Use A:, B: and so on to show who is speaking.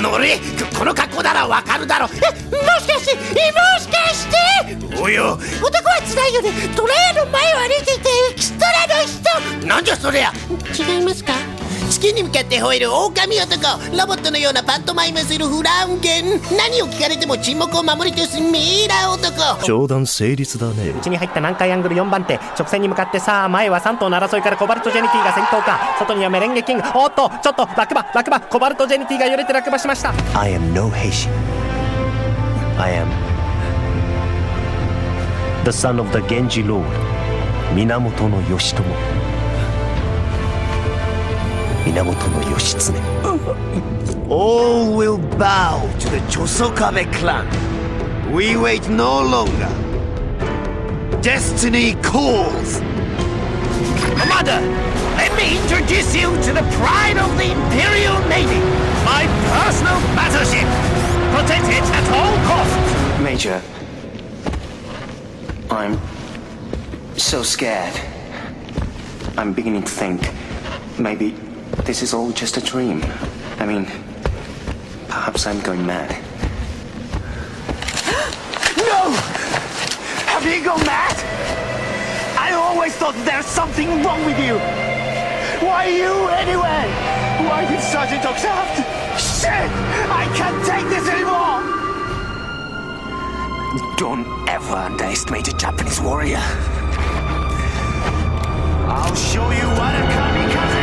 A: 俺この格好ならわかるだろ。
B: もしかして
A: およ、
B: 男はつらいよね。トラヤの前を歩いていてエキストラの人。
A: なんじゃそりゃ。
B: 違いますか？
A: 月に向かって吠える狼男、ロボットのようなパントマイムするフラウンゲン、何を聞かれても沈黙を守り通すミイラ男。
C: 冗談成立だね。
D: 内に入った南海アングル4番手、直線に向かってさあ前は3頭の争いからコバルトジェニティが先頭か。外にはメレンゲキング。おっとちょっと落馬コバルトジェニティが揺れて落馬しました。
C: I am no Haitian. I am the son of the Genji Lord, 源義朝。源義経。
A: All will bow to the Chosokabe clan. We wait no longer. Destiny calls. Commander, let me introduce you to the pride of the Imperial Navy, my personal battleship. Protect it at all costs.
E: Major, I'm so scared. I'm beginning to think maybe this is all just a dream. I mean, perhaps I'm going mad.
A: No! Have you gone mad? I always thought there's something wrong with you. Why you anyway? Why did Sergeant Ox have to... Shit! I can't take this anymore!
E: Don't ever underestimate a Japanese warrior.
A: I'll show you what a kamikaze